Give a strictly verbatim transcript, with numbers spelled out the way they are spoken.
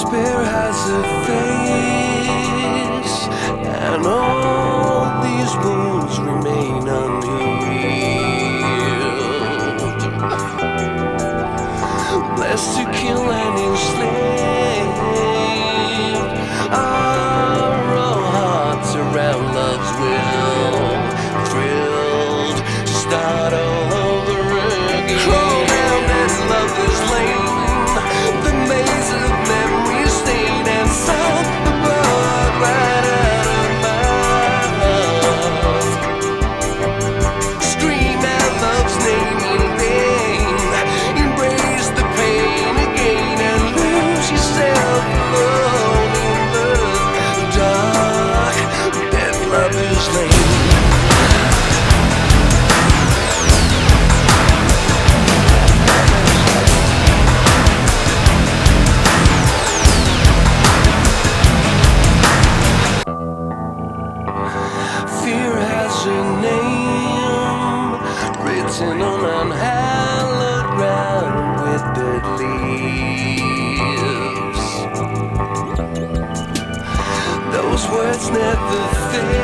Despair has a face, and all these wounds remain unhealed. Blessed to kill and enslave are all hearts around love's will, thrilled to start all over again. Crawl down that lover's lane, the maze of memory stain, and suck the blood right out of my heart. Scream out love's name in vain, embrace the pain again, and lose yourself alone in the dark, that lover's lane. Fear has a name written on unhallowed ground with dead leaves. Those words never fail.